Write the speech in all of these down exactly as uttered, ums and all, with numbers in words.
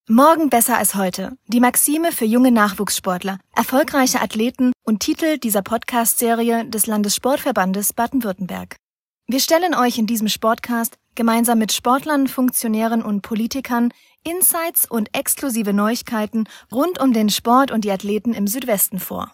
Morgen besser als heute. Die Maxime für junge Nachwuchssportler, erfolgreiche Athleten und Titel dieser Podcast-Serie des Landessportverbandes Baden-Württemberg. Wir stellen euch in diesem Sportcast gemeinsam mit Sportlern, Funktionären und Politikern Insights und exklusive Neuigkeiten rund um den Sport und die Athleten im Südwesten vor.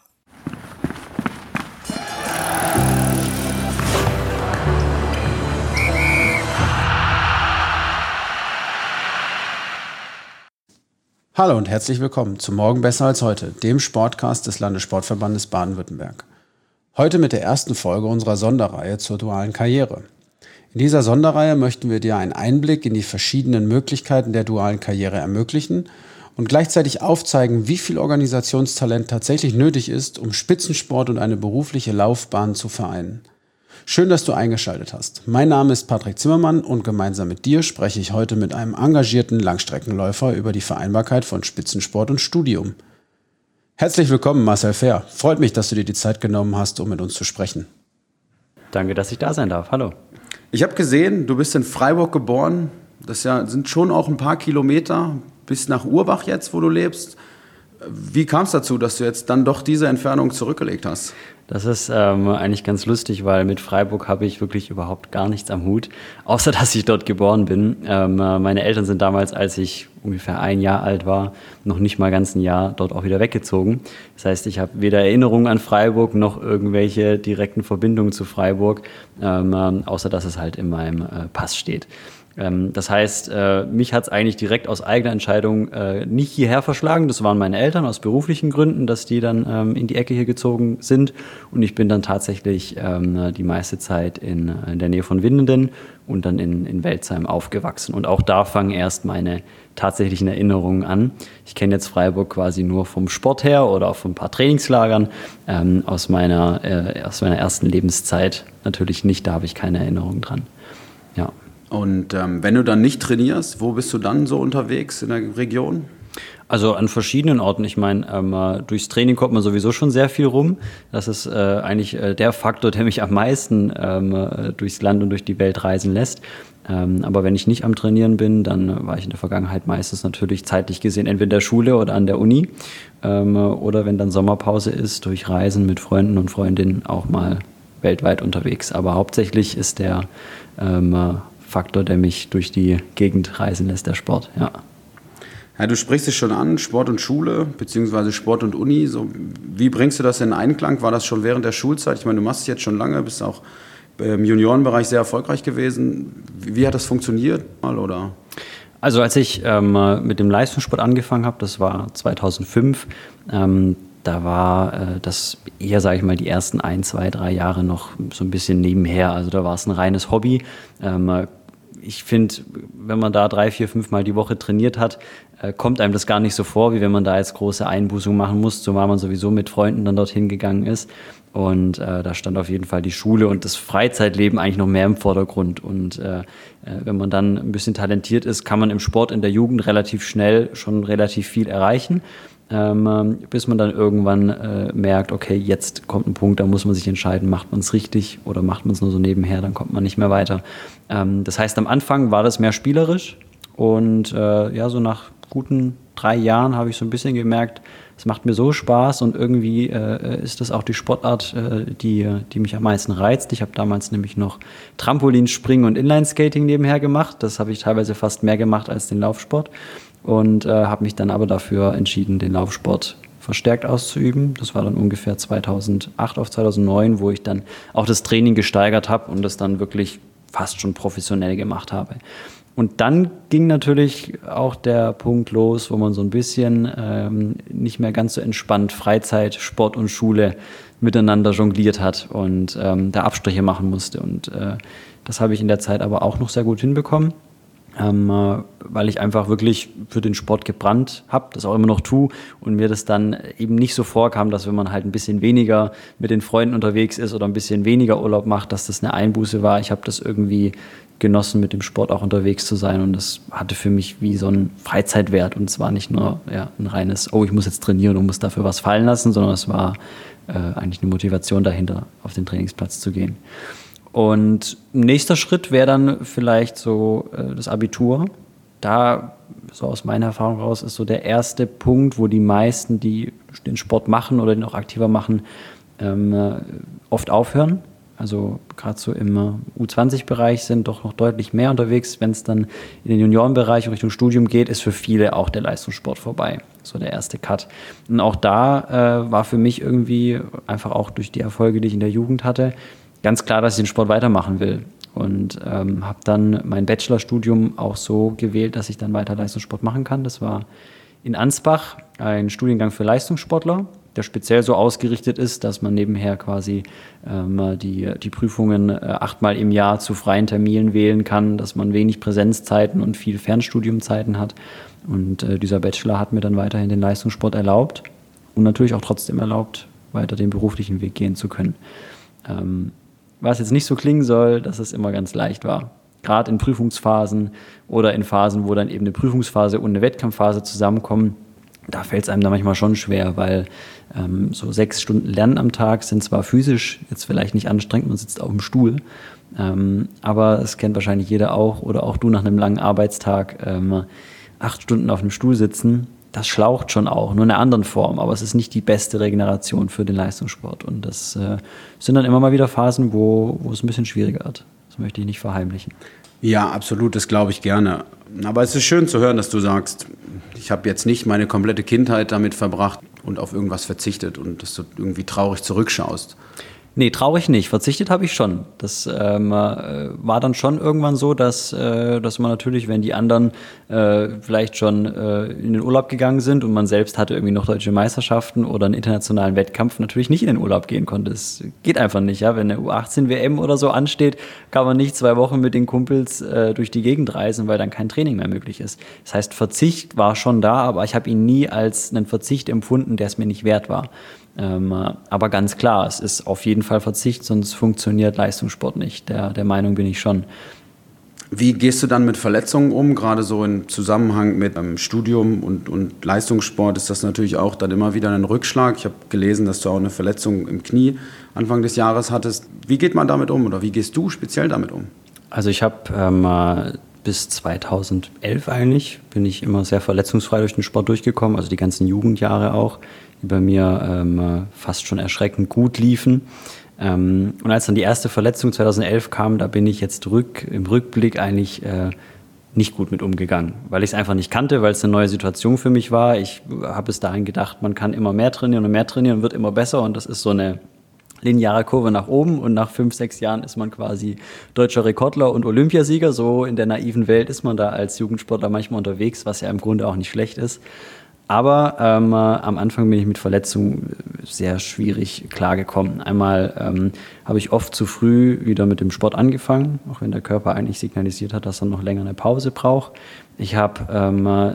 Hallo und herzlich willkommen zu Morgen besser als heute, dem Sportcast des Landessportverbandes Baden-Württemberg. Heute mit der ersten Folge unserer Sonderreihe zur dualen Karriere. In dieser Sonderreihe möchten wir dir einen Einblick in die verschiedenen Möglichkeiten der dualen Karriere ermöglichen und gleichzeitig aufzeigen, wie viel Organisationstalent tatsächlich nötig ist, um Spitzensport und eine berufliche Laufbahn zu vereinen. Schön, dass du eingeschaltet hast. Mein Name ist Patrick Zimmermann und gemeinsam mit dir spreche ich heute mit einem engagierten Langstreckenläufer über die Vereinbarkeit von Spitzensport und Studium. Herzlich willkommen, Marcel Fehr. Freut mich, dass du dir die Zeit genommen hast, um mit uns zu sprechen. Danke, dass ich da sein darf. Hallo. Ich habe gesehen, du bist in Freiburg geboren. Das ja, sind schon auch ein paar Kilometer bis nach Urbach jetzt, wo du lebst. Wie kam es dazu, dass du jetzt dann doch diese Entfernung zurückgelegt hast? Das ist ähm, eigentlich ganz lustig, weil mit Freiburg habe ich wirklich überhaupt gar nichts am Hut, außer dass ich dort geboren bin. Ähm, meine Eltern sind damals, als ich ungefähr ein Jahr alt war, noch nicht mal ganz ein Jahr dort auch wieder weggezogen. Das heißt, ich habe weder Erinnerungen an Freiburg noch irgendwelche direkten Verbindungen zu Freiburg, ähm, außer dass es halt in meinem äh, Pass steht. Das heißt, mich hat es eigentlich direkt aus eigener Entscheidung nicht hierher verschlagen. Das waren meine Eltern aus beruflichen Gründen, dass die dann in die Ecke hier gezogen sind. Und ich bin dann tatsächlich die meiste Zeit in, in der Nähe von Winnenden und dann in, in Welzheim aufgewachsen. Und auch da fangen erst meine tatsächlichen Erinnerungen an. Ich kenne jetzt Freiburg quasi nur vom Sport her oder auch von ein paar Trainingslagern. Ähm, aus meiner, äh, aus meiner ersten Lebenszeit natürlich nicht, da habe ich keine Erinnerungen dran. Ja. Und ähm, wenn du dann nicht trainierst, wo bist du dann so unterwegs in der Region? Also an verschiedenen Orten. Ich meine, ähm, durchs Training kommt man sowieso schon sehr viel rum. Das ist äh, eigentlich äh, der Faktor, der mich am meisten ähm, durchs Land und durch die Welt reisen lässt. Ähm, aber wenn ich nicht am Trainieren bin, dann war ich in der Vergangenheit meistens natürlich zeitlich gesehen entweder in der Schule oder an der Uni. Ähm, oder wenn dann Sommerpause ist, durch Reisen mit Freunden und Freundinnen auch mal weltweit unterwegs. Aber hauptsächlich ist der ähm, Faktor, der mich durch die Gegend reisen lässt, der Sport, ja. Ja, du sprichst es schon an, Sport und Schule, beziehungsweise Sport und Uni. So, wie bringst du das in Einklang? War das schon während der Schulzeit? Ich meine, du machst es jetzt schon lange, bist auch im Juniorenbereich sehr erfolgreich gewesen. Wie, wie hat das funktioniert? Mal, oder? Also als ich ähm, mit dem Leistungssport angefangen habe, das war zweitausendfünf, ähm, da war äh, das eher, sage ich mal, die ersten ein, zwei, drei Jahre noch so ein bisschen nebenher. Also da war es ein reines Hobby. Ähm, ich finde, wenn man da drei, vier, fünf Mal die Woche trainiert hat, äh, kommt einem das gar nicht so vor, wie wenn man da jetzt große Einbußungen machen muss, zumal man sowieso mit Freunden dann dorthin gegangen ist. Und äh, da stand auf jeden Fall die Schule und das Freizeitleben eigentlich noch mehr im Vordergrund. Und äh, wenn man dann ein bisschen talentiert ist, kann man im Sport in der Jugend relativ schnell schon relativ viel erreichen. Ähm, bis man dann irgendwann äh, merkt, okay, jetzt kommt ein Punkt, da muss man sich entscheiden, macht man es richtig oder macht man es nur so nebenher, dann kommt man nicht mehr weiter. Ähm, das heißt, am Anfang war das mehr spielerisch und äh, ja, so nach guten drei Jahren habe ich so ein bisschen gemerkt, es macht mir so Spaß und irgendwie äh, ist das auch die Sportart, äh, die, die mich am meisten reizt. Ich habe damals nämlich noch Trampolinspringen und Inlineskating nebenher gemacht. Das habe ich teilweise fast mehr gemacht als den Laufsport. Und äh, habe mich dann aber dafür entschieden, den Laufsport verstärkt auszuüben. Das war dann ungefähr zweitausendacht auf zweitausendneun, wo ich dann auch das Training gesteigert habe und das dann wirklich fast schon professionell gemacht habe. Und dann ging natürlich auch der Punkt los, wo man so ein bisschen ähm, nicht mehr ganz so entspannt Freizeit, Sport und Schule miteinander jongliert hat und ähm, da Abstriche machen musste. Und äh, das habe ich in der Zeit aber auch noch sehr gut hinbekommen. Ähm, äh, weil ich einfach wirklich für den Sport gebrannt habe, das auch immer noch tue und mir das dann eben nicht so vorkam, dass wenn man halt ein bisschen weniger mit den Freunden unterwegs ist oder ein bisschen weniger Urlaub macht, dass das eine Einbuße war. Ich habe das irgendwie genossen, mit dem Sport auch unterwegs zu sein und das hatte für mich wie so einen Freizeitwert und es war nicht nur ja, ein reines, oh, ich muss jetzt trainieren und muss dafür was fallen lassen, sondern es war äh, eigentlich eine Motivation dahinter, auf den Trainingsplatz zu gehen. Und nächster Schritt wäre dann vielleicht so äh, das Abitur. da, so aus meiner Erfahrung raus, ist so der erste Punkt, wo die meisten, die den Sport machen oder den auch aktiver machen, ähm, oft aufhören. Also gerade so im U zwanzig Bereich sind doch noch deutlich mehr unterwegs. Wenn es dann in den Juniorenbereich Richtung Studium geht, ist für viele auch der Leistungssport vorbei. So der erste Cut. Und auch da äh, war für mich irgendwie, einfach auch durch die Erfolge, die ich in der Jugend hatte, ganz klar, dass ich den Sport weitermachen will. Und ähm, habe dann mein Bachelorstudium auch so gewählt, dass ich dann weiter Leistungssport machen kann. Das war in Ansbach ein Studiengang für Leistungssportler, der speziell so ausgerichtet ist, dass man nebenher quasi ähm, die, die Prüfungen äh, achtmal im Jahr zu freien Terminen wählen kann, dass man wenig Präsenzzeiten und viel Fernstudiumzeiten hat. Und äh, dieser Bachelor hat mir dann weiterhin den Leistungssport erlaubt und natürlich auch trotzdem erlaubt, weiter den beruflichen Weg gehen zu können. Ähm, was jetzt nicht so klingen soll, dass es immer ganz leicht war. Gerade in Prüfungsphasen oder in Phasen, wo dann eben eine Prüfungsphase und eine Wettkampfphase zusammenkommen, da fällt es einem dann manchmal schon schwer, weil ähm, so sechs Stunden Lernen am Tag sind zwar physisch jetzt vielleicht nicht anstrengend, man sitzt auf dem Stuhl, ähm, aber es kennt wahrscheinlich jeder auch oder auch du nach einem langen Arbeitstag, ähm, acht Stunden auf einem Stuhl sitzen, das schlaucht schon auch, nur in einer anderen Form, aber es ist nicht die beste Regeneration für den Leistungssport und das äh, sind dann immer mal wieder Phasen, wo, wo es ein bisschen schwieriger wird. Das möchte ich nicht verheimlichen. Ja, absolut, das glaube ich gerne. Aber es ist schön zu hören, dass du sagst, ich habe jetzt nicht meine komplette Kindheit damit verbracht und auf irgendwas verzichtet und dass du irgendwie traurig zurückschaust. Nee, traurig nicht. Verzichtet habe ich schon. Das ähm, äh, war dann schon irgendwann so, dass, äh, dass man natürlich, wenn die anderen äh, vielleicht schon äh, in den Urlaub gegangen sind und man selbst hatte irgendwie noch deutsche Meisterschaften oder einen internationalen Wettkampf, natürlich nicht in den Urlaub gehen konnte. Es geht einfach nicht. Ja? Wenn eine U achtzehn W M oder so ansteht, kann man nicht zwei Wochen mit den Kumpels äh, durch die Gegend reisen, weil dann kein Training mehr möglich ist. Das heißt, Verzicht war schon da, aber ich habe ihn nie als einen Verzicht empfunden, der es mir nicht wert war. Ähm, aber ganz klar, es ist auf jeden Fall Verzicht, sonst funktioniert Leistungssport nicht. Der, der Meinung bin ich schon. Wie gehst du dann mit Verletzungen um? Gerade so im Zusammenhang mit ähm, Studium und, und Leistungssport ist das natürlich auch dann immer wieder ein Rückschlag. Ich habe gelesen, dass du auch eine Verletzung im Knie Anfang des Jahres hattest. Wie geht man damit um oder wie gehst du speziell damit um? Also ich habe ähm, bis zweitausendelf eigentlich, bin ich immer sehr verletzungsfrei durch den Sport durchgekommen, also die ganzen Jugendjahre auch, die bei mir ähm, fast schon erschreckend gut liefen. Ähm, und als dann die erste Verletzung zweitausendelf kam, da bin ich jetzt rück, im Rückblick eigentlich äh, nicht gut mit umgegangen, weil ich es einfach nicht kannte, weil es eine neue Situation für mich war. Ich habe bis dahin gedacht, man kann immer mehr trainieren und mehr trainieren und wird immer besser und das ist so eine lineare Kurve nach oben und nach fünf, sechs Jahren ist man quasi deutscher Rekordler und Olympiasieger. So in der naiven Welt ist man da als Jugendsportler manchmal unterwegs, was ja im Grunde auch nicht schlecht ist. Aber ähm, am Anfang bin ich mit Verletzungen sehr schwierig klargekommen. Einmal ähm, habe ich oft zu früh wieder mit dem Sport angefangen, auch wenn der Körper eigentlich signalisiert hat, dass er noch länger eine Pause braucht. Ich habe ähm,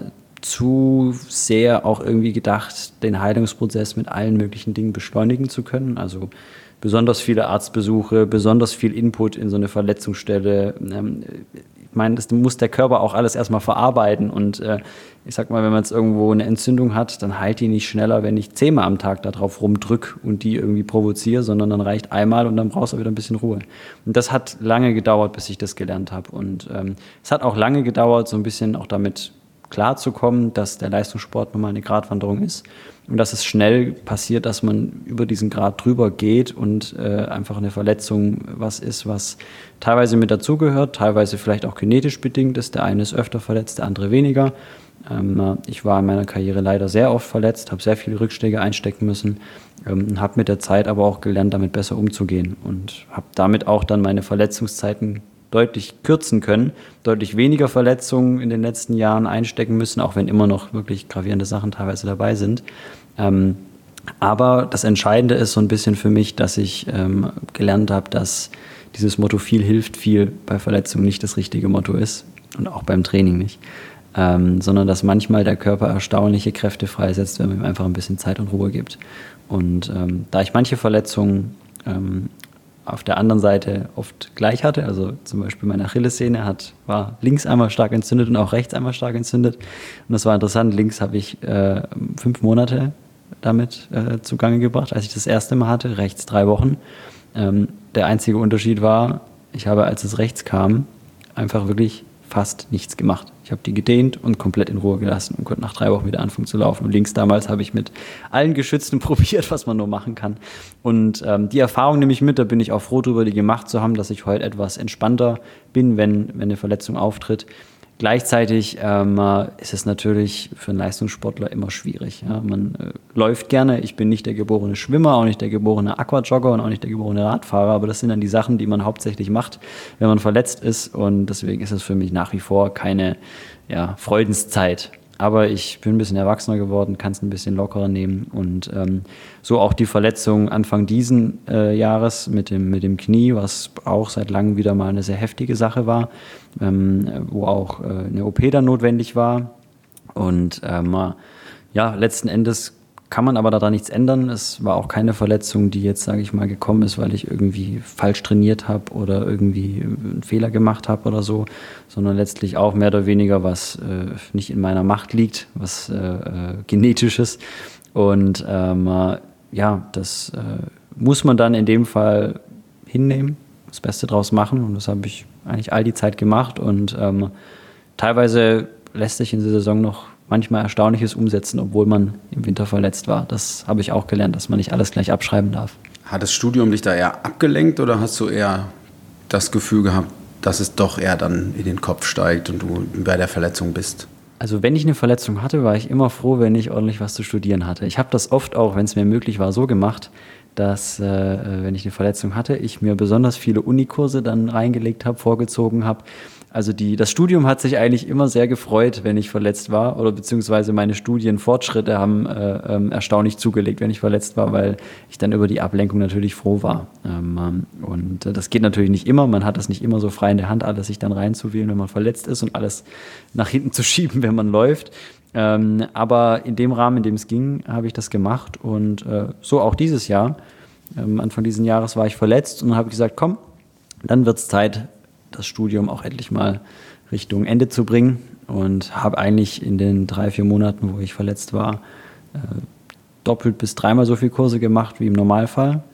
zu sehr auch irgendwie gedacht, den Heilungsprozess mit allen möglichen Dingen beschleunigen zu können. Also besonders viele Arztbesuche, besonders viel Input in so eine Verletzungsstelle. Ähm, Ich meine, das muss der Körper auch alles erstmal verarbeiten und äh, ich sag mal, wenn man jetzt irgendwo eine Entzündung hat, dann heilt die nicht schneller, wenn ich zehnmal am Tag da drauf rumdrück und die irgendwie provoziere, sondern dann reicht einmal und dann brauchst du wieder ein bisschen Ruhe. Und das hat lange gedauert, bis ich das gelernt habe und ähm, es hat auch lange gedauert, so ein bisschen auch damit klarzukommen, dass der Leistungssport nun mal eine Gratwanderung ist und dass es schnell passiert, dass man über diesen Grad drüber geht und äh, einfach eine Verletzung was ist, was teilweise mit dazugehört, teilweise vielleicht auch genetisch bedingt ist. Der eine ist öfter verletzt, der andere weniger. Ähm, ich war in meiner Karriere leider sehr oft verletzt, habe sehr viele Rückschläge einstecken müssen, ähm, habe mit der Zeit aber auch gelernt, damit besser umzugehen und habe damit auch dann meine Verletzungszeiten deutlich kürzen können, deutlich weniger Verletzungen in den letzten Jahren einstecken müssen, auch wenn immer noch wirklich gravierende Sachen teilweise dabei sind. Ähm, aber das Entscheidende ist so ein bisschen für mich, dass ich ähm, gelernt habe, dass dieses Motto viel hilft viel bei Verletzungen nicht das richtige Motto ist und auch beim Training nicht, ähm, sondern dass manchmal der Körper erstaunliche Kräfte freisetzt, wenn man ihm einfach ein bisschen Zeit und Ruhe gibt. Und ähm, da ich manche Verletzungen ähm, auf der anderen Seite oft gleich hatte, also zum Beispiel meine Achillessehne hat, war links einmal stark entzündet und auch rechts einmal stark entzündet. Und das war interessant, links habe ich äh, fünf Monate damit äh, zugange gebracht, als ich das erste Mal hatte, rechts drei Wochen. Ähm, der einzige Unterschied war, ich habe, als es rechts kam, einfach wirklich fast nichts gemacht. Ich habe die gedehnt und komplett in Ruhe gelassen und konnte nach drei Wochen wieder anfangen zu laufen. Und links damals habe ich mit allen Geschützen probiert, was man nur machen kann. Und ähm, die Erfahrung nehme ich mit, da bin ich auch froh drüber, die gemacht zu haben, dass ich heute etwas entspannter bin, wenn, wenn eine Verletzung auftritt. Gleichzeitig ähm, ist es natürlich für einen Leistungssportler immer schwierig. Ja? Man äh, läuft gerne. Ich bin nicht der geborene Schwimmer, auch nicht der geborene Aquajogger und auch nicht der geborene Radfahrer. Aber das sind dann die Sachen, die man hauptsächlich macht, wenn man verletzt ist. Und deswegen ist es für mich nach wie vor keine ja, Freudenszeit. Aber ich bin ein bisschen erwachsener geworden, kann es ein bisschen lockerer nehmen. Und ähm, so auch die Verletzung Anfang diesen äh, Jahres mit dem, mit dem Knie, was auch seit langem wieder mal eine sehr heftige Sache war, ähm, wo auch äh, eine O P dann notwendig war. Und ähm, ja, letzten Endes kann man aber daran nichts ändern. Es war auch keine Verletzung, die jetzt, sage ich mal, gekommen ist, weil ich irgendwie falsch trainiert habe oder irgendwie einen Fehler gemacht habe oder so, sondern letztlich auch mehr oder weniger was äh, nicht in meiner Macht liegt, was äh, äh, Genetisches. Und ähm, äh, ja, das äh, muss man dann in dem Fall hinnehmen, das Beste draus machen. Und das habe ich eigentlich all die Zeit gemacht. Und ähm, teilweise lässt sich in der Saison noch manchmal Erstaunliches umsetzen, obwohl man im Winter verletzt war. Das habe ich auch gelernt, dass man nicht alles gleich abschreiben darf. Hat das Studium dich da eher abgelenkt oder hast du eher das Gefühl gehabt, dass es doch eher dann in den Kopf steigt und du bei der Verletzung bist? Also wenn ich eine Verletzung hatte, war ich immer froh, wenn ich ordentlich was zu studieren hatte. Ich habe das oft auch, wenn es mir möglich war, so gemacht, dass, äh, wenn ich eine Verletzung hatte, ich mir besonders viele Unikurse dann reingelegt habe, vorgezogen habe. Also die, das Studium hat sich eigentlich immer sehr gefreut, wenn ich verletzt war, oder beziehungsweise meine Studienfortschritte haben äh, ähm, erstaunlich zugelegt, wenn ich verletzt war, weil ich dann über die Ablenkung natürlich froh war. Ähm, und äh, das geht natürlich nicht immer, man hat das nicht immer so frei in der Hand, alles sich dann reinzuwählen, wenn man verletzt ist und alles nach hinten zu schieben, wenn man läuft. Ähm, aber in dem Rahmen, in dem es ging, habe ich das gemacht und äh, so auch dieses Jahr. Ähm, Anfang dieses Jahres war ich verletzt und habe gesagt, komm, dann wird es Zeit, das Studium auch endlich mal Richtung Ende zu bringen und habe eigentlich in den drei, vier Monaten, wo ich verletzt war, äh, doppelt bis dreimal so viele Kurse gemacht wie im Normalfall,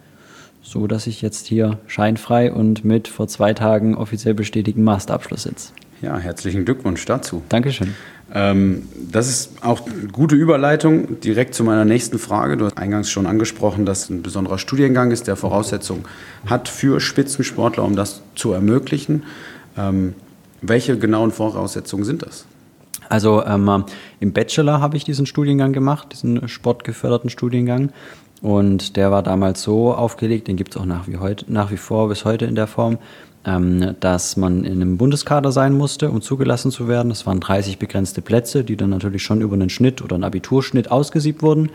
so dass ich jetzt hier scheinfrei und mit vor zwei Tagen offiziell bestätigten Masterabschluss sitze. Ja, herzlichen Glückwunsch dazu. Dankeschön. Ähm, das ist auch eine gute Überleitung direkt zu meiner nächsten Frage. Du hast eingangs schon angesprochen, dass ein besonderer Studiengang ist, der Voraussetzungen hat für Spitzensportler, um das zu ermöglichen. Ähm, welche genauen Voraussetzungen sind das? Also ähm, im Bachelor habe ich diesen Studiengang gemacht, diesen sportgeförderten Studiengang. Und der war damals so aufgelegt, den gibt es auch nach wie, heute, nach wie vor bis heute in der Form, ähm, dass man in einem Bundeskader sein musste, um zugelassen zu werden. Das waren dreißig begrenzte Plätze, die dann natürlich schon über einen Schnitt oder einen Abiturschnitt ausgesiebt wurden.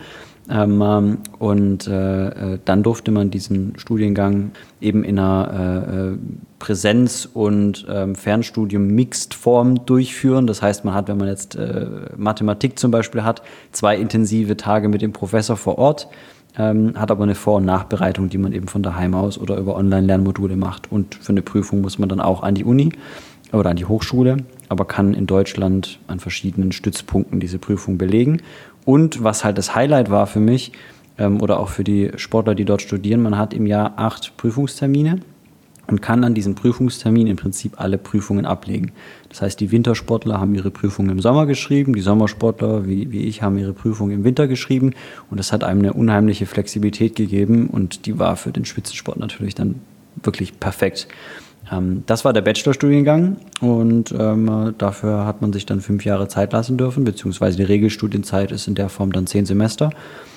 Ähm, und äh, dann durfte man diesen Studiengang eben in einer äh, Präsenz- und ähm, Fernstudium-Mixed-Form durchführen. Das heißt, man hat, wenn man jetzt äh, Mathematik zum Beispiel hat, zwei intensive Tage mit dem Professor vor Ort, ähm, hat aber eine Vor- und Nachbereitung, die man eben von daheim aus oder über Online-Lernmodule macht. Und für eine Prüfung muss man dann auch an die Uni oder an die Hochschule, aber kann in Deutschland an verschiedenen Stützpunkten diese Prüfung belegen. Und was halt das Highlight war für mich ähm, oder auch für die Sportler, die dort studieren, man hat im Jahr acht Prüfungstermine und kann an diesen Prüfungstermin im Prinzip alle Prüfungen ablegen. Das heißt, die Wintersportler haben ihre Prüfungen im Sommer geschrieben, die Sommersportler wie, wie ich haben ihre Prüfungen im Winter geschrieben und das hat einem eine unheimliche Flexibilität gegeben und die war für den Spitzensport natürlich dann wirklich perfekt. Ähm, das war der Bachelorstudiengang und ähm, dafür hat man sich dann fünf Jahre Zeit lassen dürfen, beziehungsweise die Regelstudienzeit ist in der Form dann zehn Semester.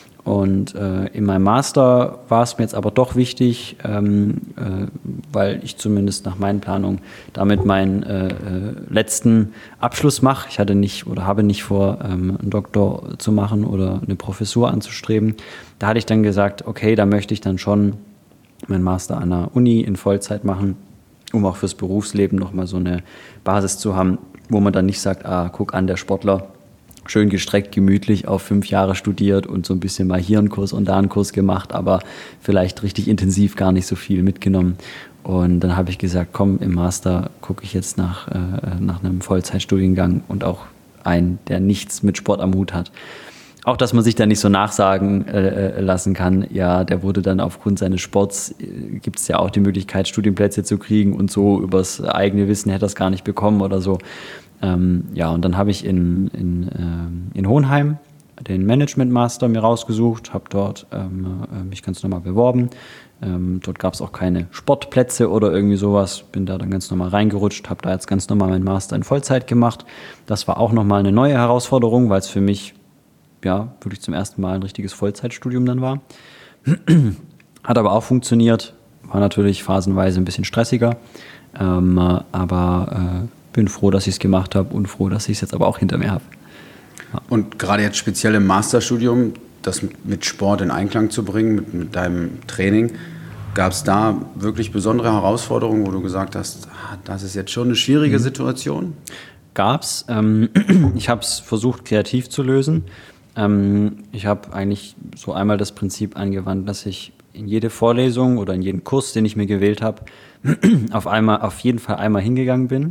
Und äh, in meinem Master war es mir jetzt aber doch wichtig, ähm, äh, weil ich zumindest nach meinen Planungen damit meinen äh, äh, letzten Abschluss mache. Ich hatte nicht oder habe nicht vor, ähm, einen Doktor zu machen oder eine Professur anzustreben. Da hatte ich dann gesagt, okay, da möchte ich dann schon meinen Master an der Uni in Vollzeit machen, um auch fürs Berufsleben nochmal so eine Basis zu haben, wo man dann nicht sagt, ah, guck an, der Sportler, schön gestreckt, gemütlich auf fünf Jahre studiert und so ein bisschen mal hier einen Kurs und da einen Kurs gemacht, aber vielleicht richtig intensiv gar nicht so viel mitgenommen. Und dann habe ich gesagt, komm, im Master gucke ich jetzt nach, äh, nach einem Vollzeitstudiengang und auch einen, der nichts mit Sport am Hut hat. auch, dass man sich da nicht so nachsagen äh, lassen kann, ja, der wurde dann aufgrund seines Sports, äh, gibt es ja auch die Möglichkeit, Studienplätze zu kriegen und so übers eigene Wissen hätte er es gar nicht bekommen oder so. Ähm, ja, und dann habe ich in, in, äh, in Hohenheim den Management Master mir rausgesucht, habe dort ähm, mich ganz normal beworben. Ähm, dort gab es auch keine Sportplätze oder irgendwie sowas. Bin da dann ganz normal reingerutscht, habe da jetzt ganz normal meinen Master in Vollzeit gemacht. Das war auch nochmal eine neue Herausforderung, weil es für mich ja wirklich zum ersten Mal ein richtiges Vollzeitstudium dann war. Hat aber auch funktioniert, war natürlich phasenweise ein bisschen stressiger, ähm, aber äh, bin froh, dass ich es gemacht habe und froh, dass ich es jetzt aber auch hinter mir habe. Ja. Und gerade jetzt speziell im Masterstudium, das mit Sport in Einklang zu bringen, mit, mit deinem Training, gab es da wirklich besondere Herausforderungen, wo du gesagt hast, ah, das ist jetzt schon eine schwierige mhm. Situation? Gab's. Ähm, ich habe es versucht, kreativ zu lösen. Ähm, ich habe eigentlich so einmal das Prinzip angewandt, dass ich in jede Vorlesung oder in jeden Kurs, den ich mir gewählt habe, auf einmal, auf jeden Fall einmal hingegangen bin.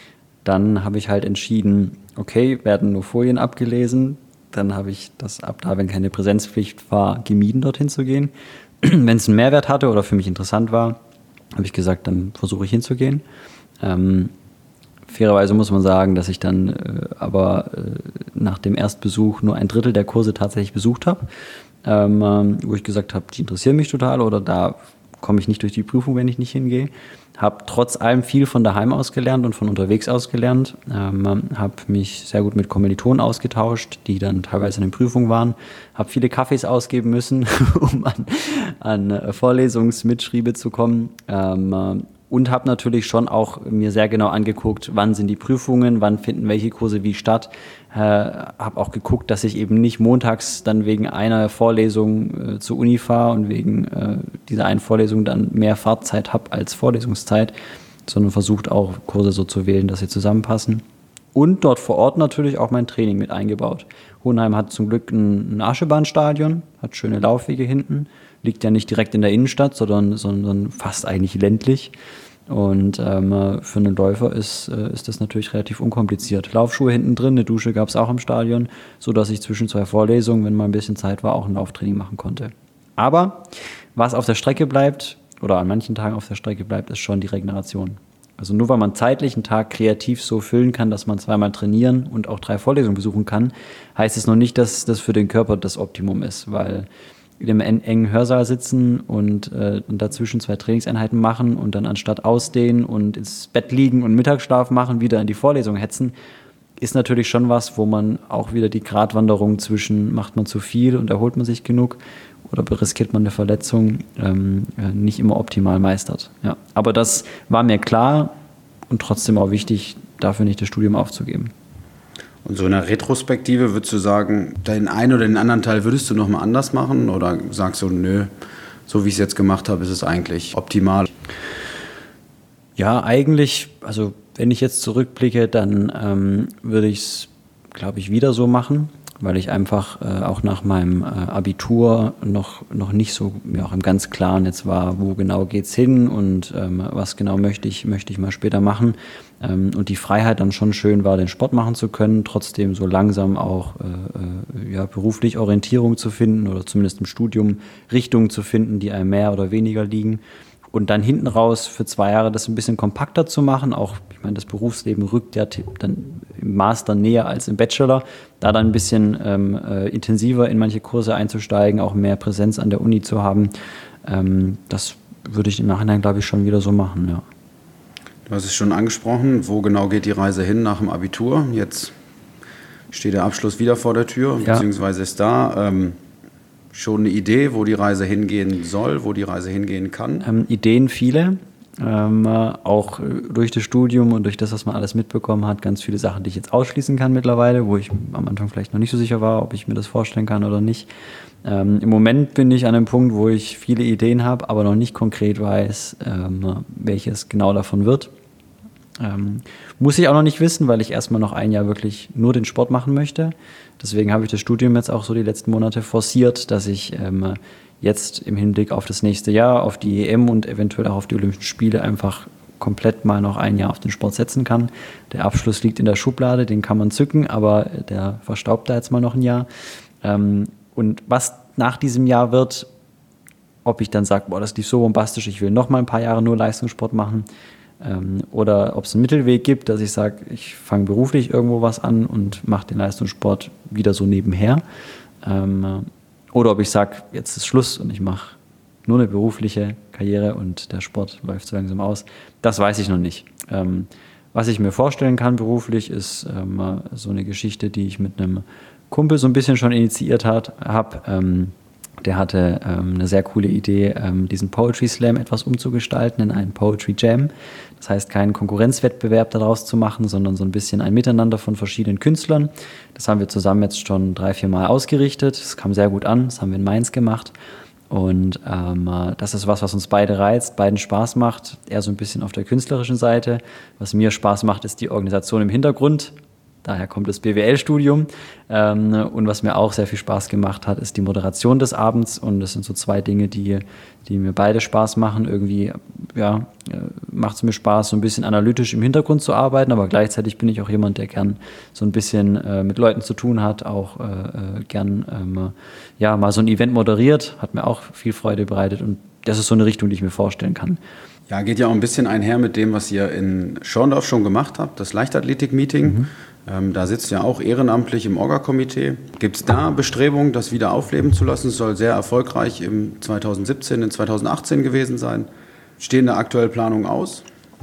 Dann habe ich halt entschieden, okay, werden nur Folien abgelesen. Dann habe ich das ab da, wenn keine Präsenzpflicht war, gemieden, dorthin zu gehen. Wenn es einen Mehrwert hatte oder für mich interessant war, habe ich gesagt, dann versuche ich hinzugehen. Ähm, fairerweise muss man sagen, dass ich dann äh, aber äh, nach dem Erstbesuch nur ein Drittel der Kurse tatsächlich besucht habe, ähm, äh, wo ich gesagt habe, die interessieren mich total oder da komme ich nicht durch die Prüfung, wenn ich nicht hingehe. Habe trotz allem viel von daheim aus gelernt und von unterwegs aus gelernt. Ähm, habe mich sehr gut mit Kommilitonen ausgetauscht, die dann teilweise in den Prüfungen waren. Habe viele Kaffees ausgeben müssen, um an, an Vorlesungsmitschriebe zu kommen. Ähm, und habe natürlich schon auch mir sehr genau angeguckt, wann sind die Prüfungen, wann finden welche Kurse wie statt. Äh, habe auch geguckt, dass ich eben nicht montags dann wegen einer Vorlesung äh, zur Uni fahre und wegen äh, dieser einen Vorlesung dann mehr Fahrtzeit habe als Vorlesungszeit, sondern versucht auch Kurse so zu wählen, dass sie zusammenpassen. Und dort vor Ort natürlich auch mein Training mit eingebaut. Hohenheim hat zum Glück ein, ein Aschebahnstadion, hat schöne Laufwege hinten, liegt ja nicht direkt in der Innenstadt, sondern, sondern fast eigentlich ländlich. Und ähm, für einen Läufer ist, äh, ist das natürlich relativ unkompliziert. Laufschuhe hinten drin, eine Dusche gab es auch im Stadion, sodass ich zwischen zwei Vorlesungen, wenn mal ein bisschen Zeit war, auch ein Lauftraining machen konnte. Aber was auf der Strecke bleibt, oder an manchen Tagen auf der Strecke bleibt, ist schon die Regeneration. Also nur weil man zeitlich einen Tag kreativ so füllen kann, dass man zweimal trainieren und auch drei Vorlesungen besuchen kann, heißt es noch nicht, dass das für den Körper das Optimum ist, weil in einem engen Hörsaal sitzen und, äh, und dazwischen zwei Trainingseinheiten machen und dann anstatt ausdehnen und ins Bett liegen und Mittagsschlaf machen, wieder in die Vorlesung hetzen, ist natürlich schon was, wo man auch wieder die Gratwanderung zwischen macht man zu viel und erholt man sich genug oder riskiert man eine Verletzung, ähm, nicht immer optimal meistert. Ja. Aber das war mir klar und trotzdem auch wichtig, dafür nicht das Studium aufzugeben. Und so in der Retrospektive würdest du sagen, den einen oder den anderen Teil würdest du nochmal anders machen? Oder sagst du, nö, so wie ich es jetzt gemacht habe, ist es eigentlich optimal? Ja, eigentlich, also wenn ich jetzt zurückblicke, dann ähm, würde ich es, glaube ich, wieder so machen, weil ich einfach äh, auch nach meinem äh, Abitur noch, noch nicht so mir auch im ganz Klaren jetzt war, wo genau geht's hin und ähm, was genau möchte ich, möchte ich mal später machen. Ähm, und die Freiheit dann schon schön war, den Sport machen zu können, trotzdem so langsam auch äh, ja, beruflich Orientierung zu finden oder zumindest im Studium Richtungen zu finden, die einem mehr oder weniger liegen. Und dann hinten raus für zwei Jahre das ein bisschen kompakter zu machen, auch, ich meine, das Berufsleben rückt ja dann im Master näher als im Bachelor, da dann ein bisschen ähm, äh, intensiver in manche Kurse einzusteigen, auch mehr Präsenz an der Uni zu haben, ähm, das würde ich im Nachhinein, glaube ich, schon wieder so machen, ja. Du hast es schon angesprochen, wo genau geht die Reise hin nach dem Abitur? Jetzt steht der Abschluss wieder vor der Tür, ja. Beziehungsweise ist da. Ähm Schon eine Idee, wo die Reise hingehen soll, wo die Reise hingehen kann? Ähm, Ideen viele, ähm, auch durch das Studium und durch das, was man alles mitbekommen hat, ganz viele Sachen, die ich jetzt ausschließen kann mittlerweile, wo ich am Anfang vielleicht noch nicht so sicher war, ob ich mir das vorstellen kann oder nicht. Ähm, im Moment bin ich an einem Punkt, wo ich viele Ideen habe, aber noch nicht konkret weiß, ähm, welches genau davon wird. Ähm, muss ich auch noch nicht wissen, weil ich erstmal noch ein Jahr wirklich nur den Sport machen möchte. Deswegen habe ich das Studium jetzt auch so die letzten Monate forciert, dass ich ähm, jetzt im Hinblick auf das nächste Jahr, auf die E M und eventuell auch auf die Olympischen Spiele einfach komplett mal noch ein Jahr auf den Sport setzen kann. Der Abschluss liegt in der Schublade, den kann man zücken, aber der verstaubt da jetzt mal noch ein Jahr. Ähm, und was nach diesem Jahr wird, ob ich dann sage, boah, das lief so bombastisch, ich will noch mal ein paar Jahre nur Leistungssport machen, ähm, oder ob es einen Mittelweg gibt, dass ich sage, ich fange beruflich irgendwo was an und mache den Leistungssport wieder so nebenher. Ähm, oder ob ich sage, jetzt ist Schluss und ich mache nur eine berufliche Karriere und der Sport läuft so langsam aus. Das weiß ich noch nicht. Ähm, was ich mir vorstellen kann beruflich, ist ähm, so eine Geschichte, die ich mit einem Kumpel so ein bisschen schon initiiert habe. Ähm, der hatte ähm, eine sehr coole Idee, ähm, diesen Poetry Slam etwas umzugestalten in einen Poetry Jam. Das heißt, keinen Konkurrenzwettbewerb daraus zu machen, sondern so ein bisschen ein Miteinander von verschiedenen Künstlern. Das haben wir zusammen jetzt schon drei, vier Mal ausgerichtet. Das kam sehr gut an. Das haben wir in Mainz gemacht. Und ähm, das ist was, was uns beide reizt, beiden Spaß macht. Eher so ein bisschen auf der künstlerischen Seite. Was mir Spaß macht, ist die Organisation im Hintergrund. Daher kommt das B W L-Studium. Ähm, und was mir auch sehr viel Spaß gemacht hat, ist die Moderation des Abends. Und das sind so zwei Dinge, die, die mir beide Spaß machen. Irgendwie ja, macht es mir Spaß, so ein bisschen analytisch im Hintergrund zu arbeiten. Aber gleichzeitig bin ich auch jemand, der gern so ein bisschen äh, mit Leuten zu tun hat. Auch äh, gern ähm, ja, mal so ein Event moderiert. Hat mir auch viel Freude bereitet. Und das ist so eine Richtung, die ich mir vorstellen kann. Ja, geht ja auch ein bisschen einher mit dem, was ihr in Schorndorf schon gemacht habt, das Leichtathletik-Meeting. Mhm. Ähm, da sitzt ja auch ehrenamtlich im Orga-Komitee. Gibt es da Bestrebungen, das wieder aufleben zu lassen? Es soll sehr erfolgreich im zweitausendsiebzehn, in zweitausendachtzehn gewesen sein. Stehen da aktuell Planungen aus?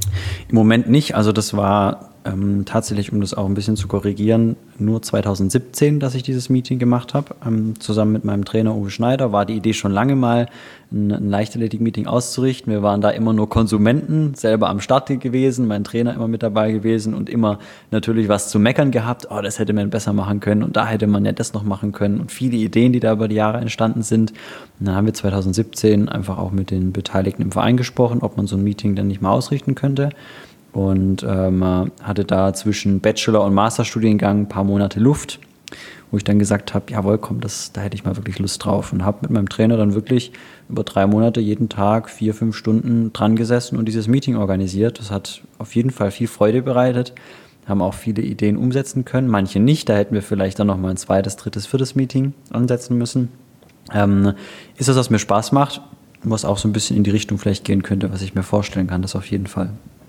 Im Moment nicht. Also das war ähm, tatsächlich, um das auch ein bisschen zu korrigieren, nur zweitausendsiebzehn, dass ich dieses Meeting gemacht habe. Ähm, zusammen mit meinem Trainer Uwe Schneider war die Idee schon lange mal, ein, ein Leichtathletik-Meeting auszurichten. Wir waren da immer nur Konsumenten, selber am Start gewesen, mein Trainer immer mit dabei gewesen und immer natürlich was zu meckern gehabt. Oh, das hätte man besser machen können und da hätte man ja das noch machen können und viele Ideen, die da über die Jahre entstanden sind. Und dann haben wir zweitausendsiebzehn einfach auch mit den Beteiligten im Verein gesprochen, ob man so ein Meeting dann nicht mal ausrichten könnte. Und ähm, hatte da zwischen Bachelor- und Masterstudiengang ein paar Monate Luft, wo ich dann gesagt habe, jawohl, komm, das, da hätte ich mal wirklich Lust drauf. Und habe mit meinem Trainer dann wirklich über drei Monate jeden Tag vier, fünf Stunden dran gesessen und dieses Meeting organisiert. Das hat auf jeden Fall viel Freude bereitet, haben auch viele Ideen umsetzen können, manche nicht. Da hätten wir vielleicht dann nochmal ein zweites, drittes, viertes Meeting ansetzen müssen. Ähm, ist das, was mir Spaß macht, was auch so ein bisschen in die Richtung vielleicht gehen könnte, was ich mir vorstellen kann, das auf jeden Fall.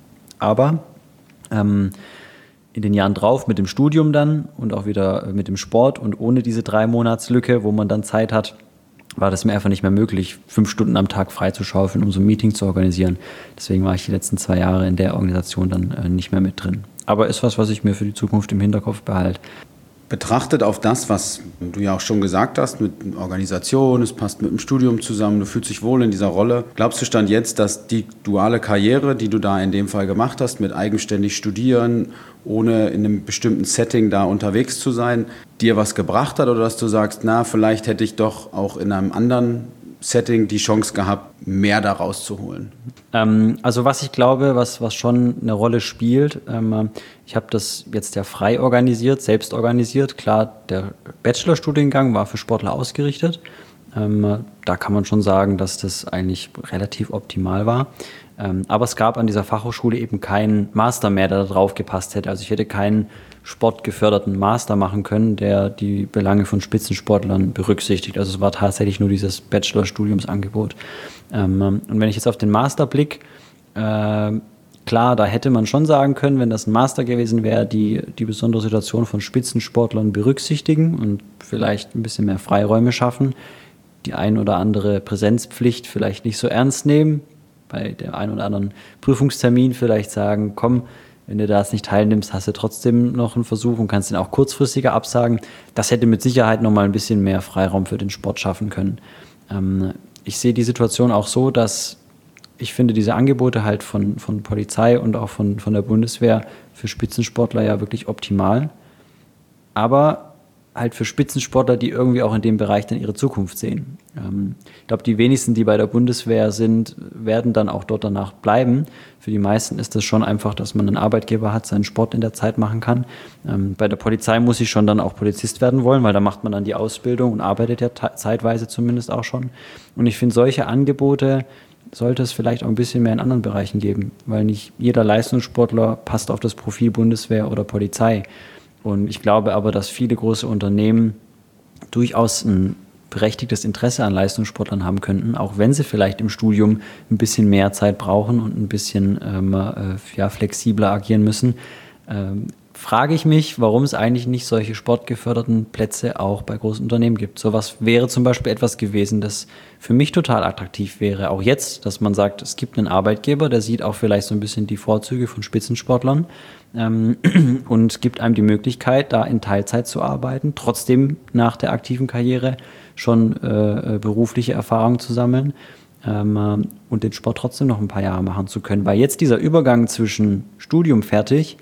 Aber ähm, in den Jahren drauf mit dem Studium dann und auch wieder mit dem Sport und ohne diese drei Monatslücke, wo man dann Zeit hat, war das mir einfach nicht mehr möglich, fünf Stunden am Tag freizuschaufeln, um so ein Meeting zu organisieren. Deswegen war ich die letzten zwei Jahre in der Organisation dann äh, nicht mehr mit drin. Aber ist was, was ich mir für die Zukunft im Hinterkopf behalte. Betrachtet auf das, was du ja auch schon gesagt hast, mit Organisation, es passt mit dem Studium zusammen, du fühlst dich wohl in dieser Rolle. Glaubst du Stand jetzt, dass die duale Karriere, die du da in dem Fall gemacht hast, mit eigenständig studieren, ohne in einem bestimmten Setting da unterwegs zu sein, dir was gebracht hat? Oder dass du sagst, na, vielleicht hätte ich doch auch in einem anderen Setting die Chance gehabt, mehr da rauszuholen? Ähm, also was ich glaube, was, was schon eine Rolle spielt, ähm, ich habe das jetzt ja frei organisiert, selbst organisiert. Klar, der Bachelorstudiengang war für Sportler ausgerichtet. Ähm, da kann man schon sagen, dass das eigentlich relativ optimal war. Ähm, aber es gab an dieser Fachhochschule eben keinen Master mehr, der da drauf gepasst hätte. Also ich hätte keinen sportgeförderten Master machen können, der die Belange von Spitzensportlern berücksichtigt. Also es war tatsächlich nur dieses Bachelorstudiumsangebot. Ähm, und wenn ich jetzt auf den Master blicke, äh, klar, da hätte man schon sagen können, wenn das ein Master gewesen wäre, die, die besondere Situation von Spitzensportlern berücksichtigen und vielleicht ein bisschen mehr Freiräume schaffen, die ein oder andere Präsenzpflicht vielleicht nicht so ernst nehmen, bei dem einen oder anderen Prüfungstermin vielleicht sagen, komm, wenn du das nicht teilnimmst, hast du trotzdem noch einen Versuch und kannst den auch kurzfristiger absagen. Das hätte mit Sicherheit noch mal ein bisschen mehr Freiraum für den Sport schaffen können. Ähm, ich sehe die Situation auch so, dass ich finde, diese Angebote halt von, von Polizei und auch von, von der Bundeswehr für Spitzensportler ja wirklich optimal. Aber halt für Spitzensportler, die irgendwie auch in dem Bereich dann ihre Zukunft sehen. Ähm, ich glaube, die wenigsten, die bei der Bundeswehr sind, werden dann auch dort danach bleiben. Für die meisten ist das schon einfach, dass man einen Arbeitgeber hat, seinen Sport in der Zeit machen kann. Ähm, bei der Polizei muss ich schon dann auch Polizist werden wollen, weil da macht man dann die Ausbildung und arbeitet ja ta- zeitweise zumindest auch schon. Und ich finde, solche Angebote sollte es vielleicht auch ein bisschen mehr in anderen Bereichen geben, weil nicht jeder Leistungssportler passt auf das Profil Bundeswehr oder Polizei. Und ich glaube aber, dass viele große Unternehmen durchaus ein berechtigtes Interesse an Leistungssportlern haben könnten, auch wenn sie vielleicht im Studium ein bisschen mehr Zeit brauchen und ein bisschen ähm, äh, ja, flexibler agieren müssen, ähm, frage ich mich, warum es eigentlich nicht solche sportgeförderten Plätze auch bei großen Unternehmen gibt. Sowas wäre zum Beispiel etwas gewesen, das für mich total attraktiv wäre, auch jetzt, dass man sagt, es gibt einen Arbeitgeber, der sieht auch vielleicht so ein bisschen die Vorzüge von Spitzensportlern ähm, und gibt einem die Möglichkeit, da in Teilzeit zu arbeiten, trotzdem nach der aktiven Karriere schon äh, berufliche Erfahrungen zu sammeln ähm, und den Sport trotzdem noch ein paar Jahre machen zu können. Weil jetzt dieser Übergang zwischen Studium fertig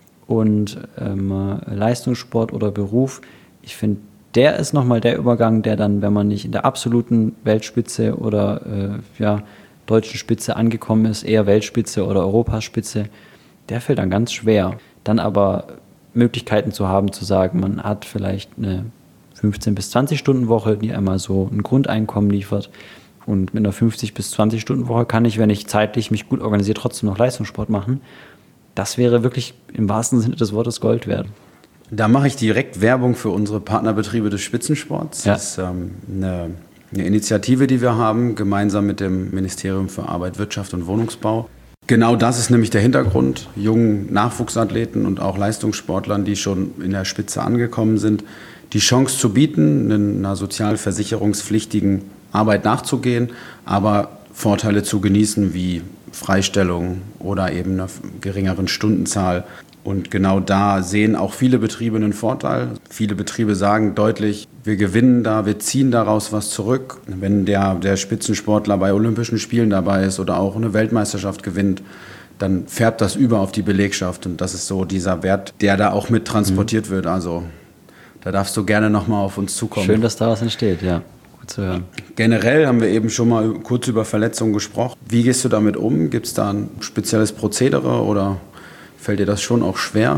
und ähm, Leistungssport oder Beruf, ich finde, der ist nochmal der Übergang, der dann, wenn man nicht in der absoluten Weltspitze oder äh, ja, deutschen Spitze angekommen ist, eher Weltspitze oder Europaspitze, der fällt dann ganz schwer. Dann aber Möglichkeiten zu haben, zu sagen, man hat vielleicht eine fünfzehn bis zwanzig Stunden Woche, die einmal so ein Grundeinkommen liefert. Und mit einer fünfzig bis zwanzig Stunden Woche kann ich, wenn ich zeitlich mich gut organisiere, trotzdem noch Leistungssport machen. Das wäre wirklich im wahrsten Sinne des Wortes Gold wert. Da mache ich direkt Werbung für unsere Partnerbetriebe des Spitzensports. Ja. Das ist ähm, eine, eine Initiative, die wir haben, gemeinsam mit dem Ministerium für Arbeit, Wirtschaft und Wohnungsbau. Genau das ist nämlich der Hintergrund, jungen Nachwuchsathleten und auch Leistungssportlern, die schon in der Spitze angekommen sind, die Chance zu bieten, einer sozialversicherungspflichtigen Arbeit nachzugehen, aber Vorteile zu genießen wie Freistellung oder eben einer geringeren Stundenzahl. Und genau da sehen auch viele Betriebe einen Vorteil. Viele Betriebe sagen deutlich, wir gewinnen da, wir ziehen daraus was zurück. Wenn der, der Spitzensportler bei Olympischen Spielen dabei ist oder auch eine Weltmeisterschaft gewinnt, dann färbt das über auf die Belegschaft. Und das ist so dieser Wert, der da auch mit transportiert mhm. wird. Also da darfst du gerne nochmal auf uns zukommen. Schön, dass da was entsteht, ja. Gut zu hören. Generell haben wir eben schon mal kurz über Verletzungen gesprochen. Wie gehst du damit um? Gibt es da ein spezielles Prozedere oder fällt dir das schon auch schwer?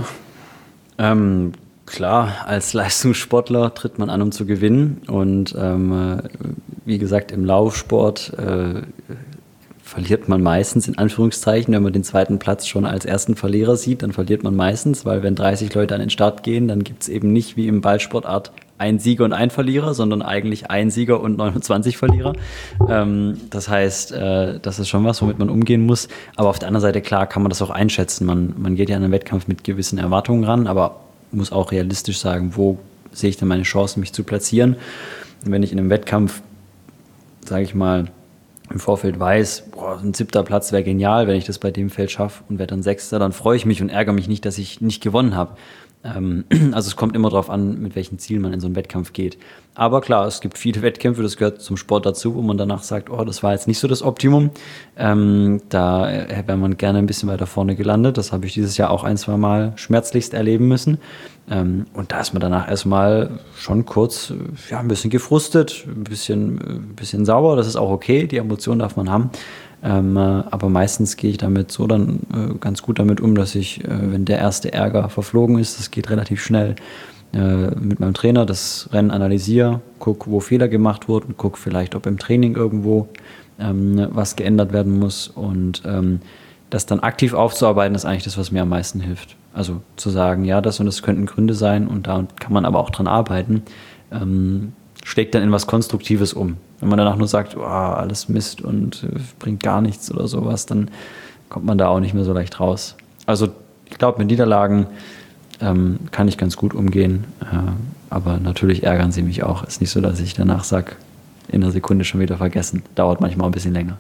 Ähm, klar, als Leistungssportler tritt man an, um zu gewinnen. Und ähm, wie gesagt, im Laufsport äh, verliert man meistens, in Anführungszeichen, wenn man den zweiten Platz schon als ersten Verlierer sieht, dann verliert man meistens, weil wenn dreißig Leute an den Start gehen, dann gibt es eben nicht wie im Ballsportart ein Sieger und ein Verlierer, sondern eigentlich ein Sieger und neunundzwanzig Verlierer. Ähm, das heißt, äh, das ist schon was, womit man umgehen muss. Aber auf der anderen Seite, klar, kann man das auch einschätzen. Man, man geht ja an einen Wettkampf mit gewissen Erwartungen ran, aber muss auch realistisch sagen, wo sehe ich denn meine Chancen, mich zu platzieren. Und wenn ich in einem Wettkampf, sage ich mal, im Vorfeld weiß, boah, ein siebter Platz wäre genial, wenn ich das bei dem Feld schaffe und werde dann Sechster, dann freue ich mich und ärgere mich nicht, dass ich nicht gewonnen habe. Ähm, also es kommt immer darauf an, mit welchen Zielen man in so einen Wettkampf geht. Aber klar, es gibt viele Wettkämpfe, das gehört zum Sport dazu, wo man danach sagt, oh, das war jetzt nicht so das Optimum. Ähm, da wäre man gerne ein bisschen weiter vorne gelandet. Das habe ich dieses Jahr auch ein, zwei Mal schmerzlichst erleben müssen. Ähm, und da ist man danach erstmal schon kurz ja, ein bisschen gefrustet, ein bisschen, ein bisschen sauer. Das ist auch okay, die Emotionen darf man haben. Ähm, aber meistens gehe ich damit so dann äh, ganz gut damit um, dass ich, äh, wenn der erste Ärger verflogen ist, das geht relativ schnell, äh, mit meinem Trainer das Rennen analysiere, gucke, wo Fehler gemacht wurden, gucke vielleicht, ob im Training irgendwo ähm, was geändert werden muss und ähm, das dann aktiv aufzuarbeiten, ist eigentlich das, was mir am meisten hilft. Also zu sagen, ja, das und das könnten Gründe sein und da kann man aber auch dran arbeiten, ähm, schlägt dann in was Konstruktives um. Wenn man danach nur sagt, oh, alles Mist und äh, bringt gar nichts oder sowas, dann kommt man da auch nicht mehr so leicht raus. Also ich glaube, mit Niederlagen ähm, kann ich ganz gut umgehen, äh, aber natürlich ärgern sie mich auch. Ist nicht so, dass ich danach sage, in einer Sekunde schon wieder vergessen. Dauert manchmal ein bisschen länger.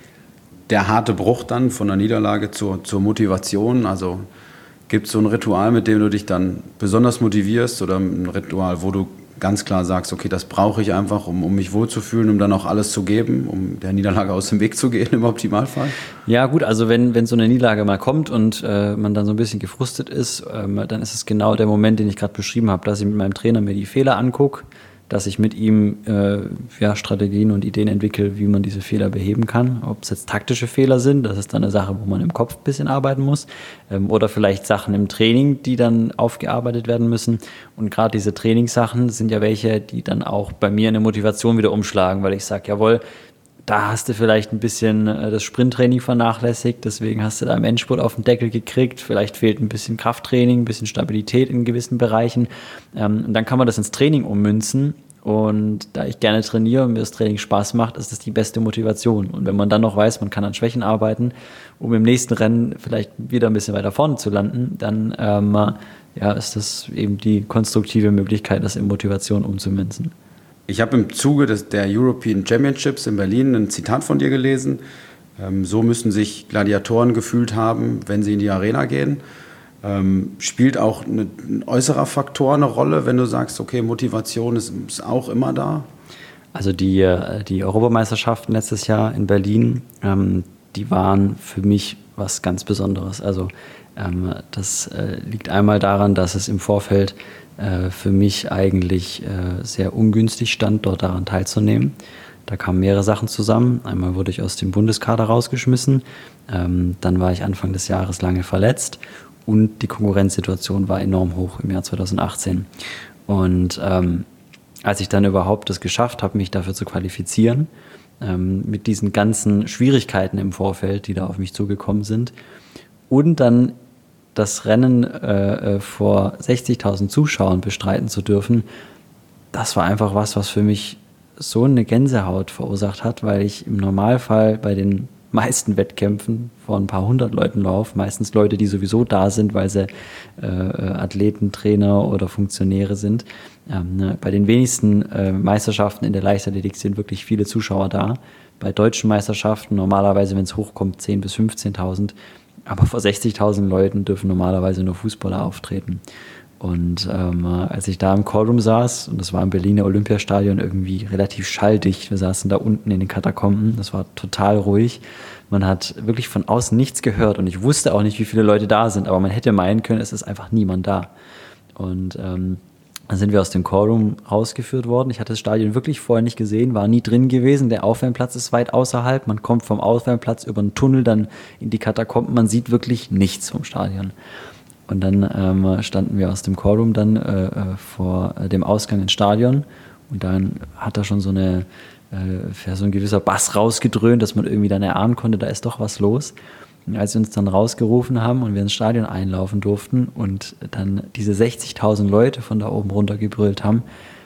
Der harte Bruch dann von der Niederlage zur, zur Motivation, also gibt es so ein Ritual, mit dem du dich dann besonders motivierst oder ein Ritual, wo du ganz klar sagst, okay, das brauche ich einfach, um, um mich wohlzufühlen, um dann auch alles zu geben, um der Niederlage aus dem Weg zu gehen im Optimalfall? Ja gut, also wenn, wenn so eine Niederlage mal kommt und äh, man dann so ein bisschen gefrustet ist, ähm, dann ist es genau der Moment, den ich gerade beschrieben habe, dass ich mit meinem Trainer mir die Fehler angucke, dass ich mit ihm äh, ja, Strategien und Ideen entwickle, wie man diese Fehler beheben kann. Ob es jetzt taktische Fehler sind, das ist dann eine Sache, wo man im Kopf ein bisschen arbeiten muss. Ähm, oder vielleicht Sachen im Training, die dann aufgearbeitet werden müssen. Und gerade diese Trainingssachen sind ja welche, die dann auch bei mir eine Motivation wieder umschlagen, weil ich sage, jawohl, da hast du vielleicht ein bisschen das Sprinttraining vernachlässigt, deswegen hast du da im Endspurt auf den Deckel gekriegt, vielleicht fehlt ein bisschen Krafttraining, ein bisschen Stabilität in gewissen Bereichen. Und dann kann man das ins Training ummünzen Und da ich gerne trainiere und mir das Training Spaß macht, ist das die beste Motivation. Und wenn man dann noch weiß, man kann an Schwächen arbeiten, um im nächsten Rennen vielleicht wieder ein bisschen weiter vorne zu landen, dann ähm, ja, ist das eben die konstruktive Möglichkeit, das in Motivation umzumünzen. Ich habe im Zuge des, der European Championships in Berlin ein Zitat von dir gelesen. Ähm, so müssen sich Gladiatoren gefühlt haben, wenn sie in die Arena gehen. Ähm, spielt auch eine, ein äußerer Faktor eine Rolle, wenn du sagst, okay, Motivation ist, ist auch immer da? Also die, die Europameisterschaften letztes Jahr in Berlin, ähm, die waren für mich was ganz Besonderes. Also ähm, das äh, liegt einmal daran, dass es im Vorfeld äh, für mich eigentlich äh, sehr ungünstig stand, dort daran teilzunehmen. Da kamen mehrere Sachen zusammen. Einmal wurde ich aus dem Bundeskader rausgeschmissen, ähm, dann war ich Anfang des Jahres lange verletzt. Und die Konkurrenzsituation war enorm hoch im Jahr zwanzig achtzehn. Und ähm, als ich dann überhaupt es geschafft habe, mich dafür zu qualifizieren, ähm, mit diesen ganzen Schwierigkeiten im Vorfeld, die da auf mich zugekommen sind, und dann das Rennen äh, vor sechzigtausend Zuschauern bestreiten zu dürfen, das war einfach was, was für mich so eine Gänsehaut verursacht hat, weil ich im Normalfall bei den meisten Wettkämpfen vor ein paar hundert Leuten laufe, meistens Leute, die sowieso da sind, weil sie äh, Athleten, Trainer oder Funktionäre sind. Ähm, ne, bei den wenigsten äh, Meisterschaften in der Leichtathletik sind wirklich viele Zuschauer da. Bei deutschen Meisterschaften normalerweise, wenn es hochkommt, zehntausend bis fünfzehntausend. Aber vor sechzigtausend Leuten dürfen normalerweise nur Fußballer auftreten. Und ähm, als ich da im Callroom saß, und das war im Berliner Olympiastadion irgendwie relativ schalldicht, wir saßen da unten in den Katakomben, das war total ruhig. Man hat wirklich von außen nichts gehört und ich wusste auch nicht, wie viele Leute da sind, aber man hätte meinen können, es ist einfach niemand da. Und ähm, dann sind wir aus dem Callroom rausgeführt worden. Ich hatte das Stadion wirklich vorher nicht gesehen, war nie drin gewesen. Der Aufwärmplatz ist weit außerhalb. Man kommt vom Aufwärmplatz über einen Tunnel dann in die Katakomben. Man sieht wirklich nichts vom Stadion. Und dann ähm, standen wir aus dem Callroom dann äh, vor dem Ausgang ins Stadion und dann hat da schon so eine äh, so ein gewisser Bass rausgedröhnt, dass man irgendwie dann erahnen konnte, da ist doch was los. Und als sie uns dann rausgerufen haben und wir ins Stadion einlaufen durften und dann diese sechzigtausend Leute von da oben runter gebrüllt haben,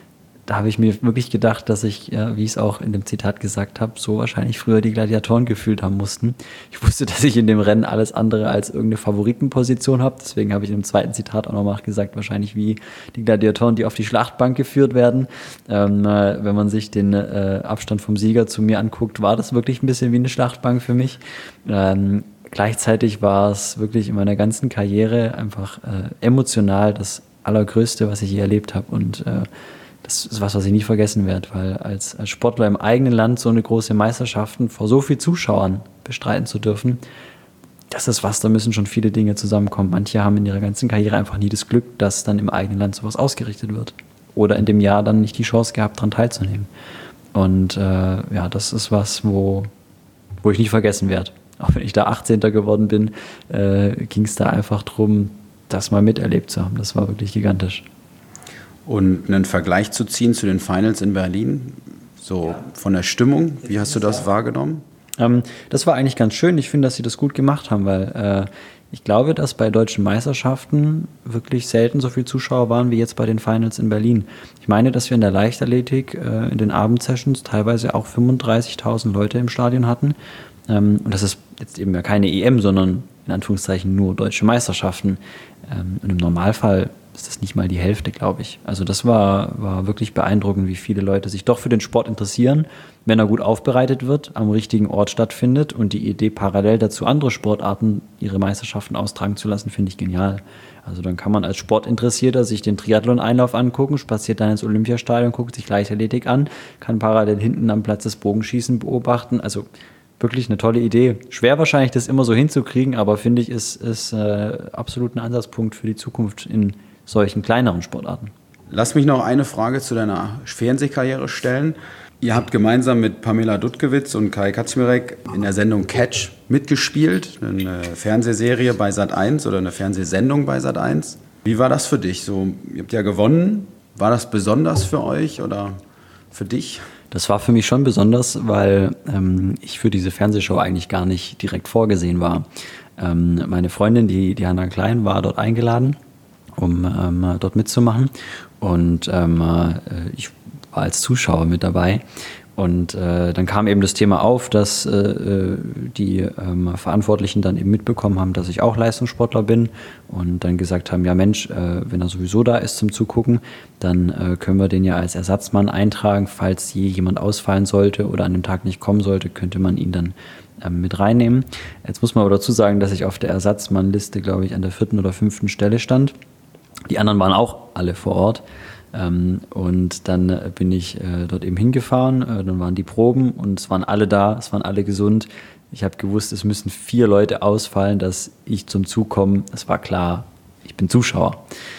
da habe ich mir wirklich gedacht, dass ich, ja, wie ich es auch in dem Zitat gesagt habe, so wahrscheinlich früher die Gladiatoren gefühlt haben mussten. Ich wusste, dass ich in dem Rennen alles andere als irgendeine Favoritenposition habe. Deswegen habe ich in dem zweiten Zitat auch nochmal gesagt, wahrscheinlich wie die Gladiatoren, die auf die Schlachtbank geführt werden. Ähm, äh, wenn man sich den äh, Abstand vom Sieger zu mir anguckt, war das wirklich ein bisschen wie eine Schlachtbank für mich. Ähm, gleichzeitig war es wirklich in meiner ganzen Karriere einfach äh, emotional das Allergrößte, was ich je erlebt habe. Und äh, das ist was, was ich nie vergessen werde, weil als, als Sportler im eigenen Land so eine große Meisterschaften vor so vielen Zuschauern bestreiten zu dürfen, das ist was, da müssen schon viele Dinge zusammenkommen. Manche haben in ihrer ganzen Karriere einfach nie das Glück, dass dann im eigenen Land sowas ausgerichtet wird. Oder in dem Jahr dann nicht die Chance gehabt, daran teilzunehmen. Und äh, ja, das ist was, wo, wo ich nicht vergessen werde. Auch wenn ich da achtzehnter geworden bin, äh, ging es da einfach darum, das mal miterlebt zu haben. Das war wirklich gigantisch. Und einen Vergleich zu ziehen zu den Finals in Berlin, so von der Stimmung, wie hast du das wahrgenommen? Ähm, das war eigentlich ganz schön. Ich finde, dass sie das gut gemacht haben, weil äh, ich glaube, dass bei deutschen Meisterschaften wirklich selten so viele Zuschauer waren wie jetzt bei den Finals in Berlin. Ich meine, dass wir in der Leichtathletik äh, in den Abendsessions teilweise auch fünfunddreißigtausend Leute im Stadion hatten. Ähm, und das ist jetzt eben ja keine E M, sondern in Anführungszeichen nur deutsche Meisterschaften. Ähm, und im Normalfall ist das nicht mal die Hälfte, glaube ich. Also das war, war wirklich beeindruckend, wie viele Leute sich doch für den Sport interessieren, wenn er gut aufbereitet wird, am richtigen Ort stattfindet und die Idee, parallel dazu andere Sportarten ihre Meisterschaften austragen zu lassen, finde ich genial. Also dann kann man als Sportinteressierter sich den Triathlon-Einlauf angucken, spaziert dann ins Olympiastadion, guckt sich Leichtathletik an, kann parallel hinten am Platz das Bogenschießen beobachten. Also wirklich eine tolle Idee. Schwer wahrscheinlich, das immer so hinzukriegen, aber finde ich, ist, ist äh, absolut ein Ansatzpunkt für die Zukunft in solchen kleineren Sportarten. Lass mich noch eine Frage zu deiner Fernsehkarriere stellen. Ihr habt gemeinsam mit Pamela Dudkiewicz und Kai Kaczmarek in der Sendung Catch mitgespielt, eine Fernsehserie bei Sat eins oder eine Fernsehsendung bei Sat eins. Wie war das für dich? So, ihr habt ja gewonnen. War das besonders für euch oder für dich? Das war für mich schon besonders, weil ähm, ich für diese Fernsehshow eigentlich gar nicht direkt vorgesehen war. Ähm, meine Freundin, die, die Hanna Klein, war dort eingeladen, um ähm, dort mitzumachen. Und ähm, ich war als Zuschauer mit dabei. Und äh, dann kam eben das Thema auf, dass äh, die ähm, Verantwortlichen dann eben mitbekommen haben, dass ich auch Leistungssportler bin und dann gesagt haben, ja Mensch, äh, wenn er sowieso da ist zum Zugucken, dann äh, können wir den ja als Ersatzmann eintragen. Falls je jemand ausfallen sollte oder an dem Tag nicht kommen sollte, könnte man ihn dann ähm, mit reinnehmen. Jetzt muss man aber dazu sagen, dass ich auf der Ersatzmannliste, glaube ich, an der vierten oder fünften Stelle stand. Die anderen waren auch alle vor Ort. Ähm, und dann äh, bin ich äh, dort eben hingefahren, äh, dann waren die Proben und es waren alle da, es waren alle gesund. Ich habe gewusst, es müssen vier Leute ausfallen, dass ich zum Zug komme. Es war klar, ich bin Zuschauer.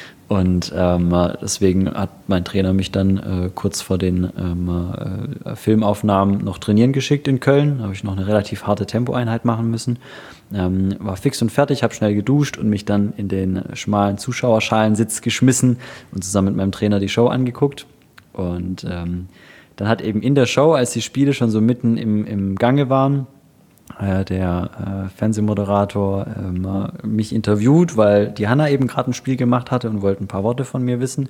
Und ähm, deswegen hat mein Trainer mich dann äh, kurz vor den ähm, äh, Filmaufnahmen noch trainieren geschickt in Köln. Da habe ich noch eine relativ harte Tempoeinheit machen müssen. Ähm, war fix und fertig, habe schnell geduscht und mich dann in den schmalen Zuschauerschalensitz geschmissen und zusammen mit meinem Trainer die Show angeguckt. Und ähm, dann hat eben in der Show, als die Spiele schon so mitten im, im Gange waren, äh, der äh, Fernsehmoderator äh, mich interviewt, weil die Hanna eben gerade ein Spiel gemacht hatte und wollte ein paar Worte von mir wissen.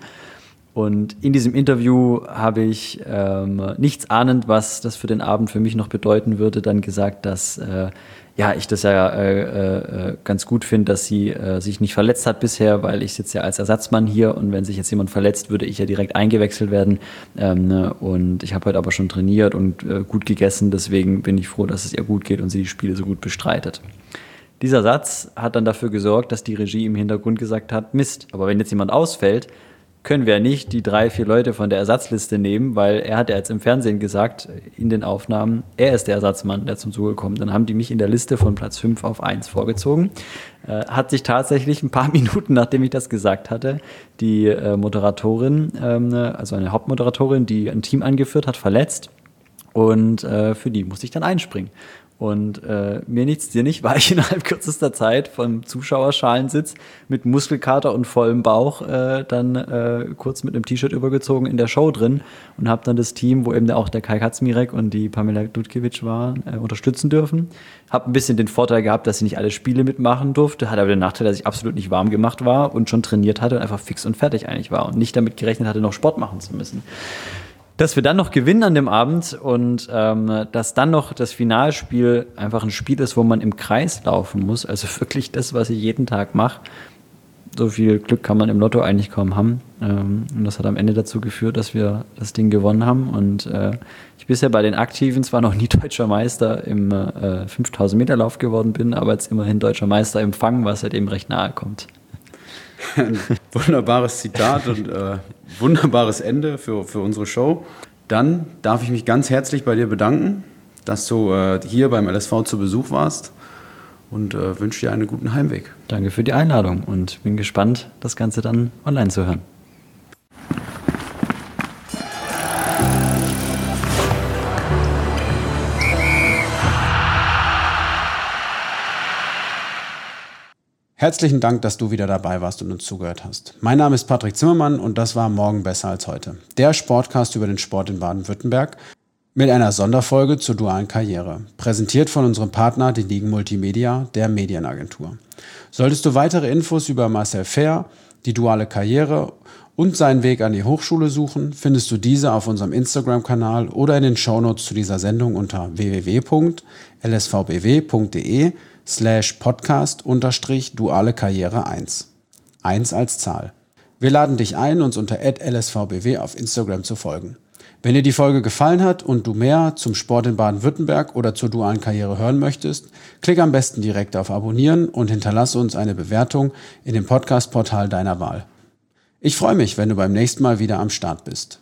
Und in diesem Interview habe ich ähm, nichts ahnend, was das für den Abend für mich noch bedeuten würde, dann gesagt, dass äh, ja, ich das ja äh, äh, ganz gut finde, dass sie äh, sich nicht verletzt hat bisher, weil ich sitze ja als Ersatzmann hier und wenn sich jetzt jemand verletzt, würde ich ja direkt eingewechselt werden. Ähm, ne? Und ich habe heute aber schon trainiert und äh, gut gegessen, deswegen bin ich froh, dass es ihr gut geht und sie die Spiele so gut bestreitet. Dieser Satz hat dann dafür gesorgt, dass die Regie im Hintergrund gesagt hat, Mist, aber wenn jetzt jemand ausfällt, können wir nicht die drei, vier Leute von der Ersatzliste nehmen, weil er hat ja jetzt im Fernsehen gesagt, in den Aufnahmen, er ist der Ersatzmann, der zum Zuge kommt. Dann haben die mich in der Liste von Platz fünf auf eins vorgezogen. Äh, hat sich tatsächlich ein paar Minuten, nachdem ich das gesagt hatte, die äh, Moderatorin, ähm, also eine Hauptmoderatorin, die ein Team angeführt hat, verletzt. Und äh, für die musste ich dann einspringen. Und äh, mir nichts, dir nicht, war ich innerhalb kürzester Zeit vom Zuschauerschalensitz mit Muskelkater und vollem Bauch äh, dann äh, kurz mit einem T-Shirt übergezogen in der Show drin und habe dann das Team, wo eben auch der Kai Kaczmirek und die Pamela Dudkiewicz waren, äh, unterstützen dürfen. Habe ein bisschen den Vorteil gehabt, dass ich nicht alle Spiele mitmachen durfte, hatte aber den Nachteil, dass ich absolut nicht warm gemacht war und schon trainiert hatte und einfach fix und fertig eigentlich war und nicht damit gerechnet hatte, noch Sport machen zu müssen. Dass wir dann noch gewinnen an dem Abend und ähm, dass dann noch das Finalspiel einfach ein Spiel ist, wo man im Kreis laufen muss, also wirklich das, was ich jeden Tag mache. So viel Glück kann man im Lotto eigentlich kaum haben. Ähm, und das hat am Ende dazu geführt, dass wir das Ding gewonnen haben. Und äh, ich bisher bei den Aktiven zwar noch nie deutscher Meister im äh, fünftausend Meter Lauf geworden bin, aber jetzt immerhin deutscher Meister im Fangen, was halt eben recht nahe kommt. Ein wunderbares Zitat und äh, wunderbares Ende für, für unsere Show. Dann darf ich mich ganz herzlich bei dir bedanken, dass du äh, hier beim L S V zu Besuch warst und äh, wünsche dir einen guten Heimweg. Danke für die Einladung und bin gespannt, das Ganze dann online zu hören. Herzlichen Dank, dass du wieder dabei warst und uns zugehört hast. Mein Name ist Patrick Zimmermann und das war Morgen besser als heute. Der Sportcast über den Sport in Baden-Württemberg mit einer Sonderfolge zur dualen Karriere. Präsentiert von unserem Partner, die Ligen Multimedia, der Medienagentur. Solltest du weitere Infos über Marcel Fehr, die duale Karriere und seinen Weg an die Hochschule suchen, findest du diese auf unserem Instagram-Kanal oder in den Shownotes zu dieser Sendung unter w w w punkt l s v b w punkt d e slash podcast unterstrich duale Karriere eins. eins als Zahl. Wir laden dich ein, uns unter at l s v b w auf Instagram zu folgen. Wenn dir die Folge gefallen hat und du mehr zum Sport in Baden-Württemberg oder zur dualen Karriere hören möchtest, klick am besten direkt auf Abonnieren und hinterlasse uns eine Bewertung in dem Podcast-Portal deiner Wahl. Ich freue mich, wenn du beim nächsten Mal wieder am Start bist.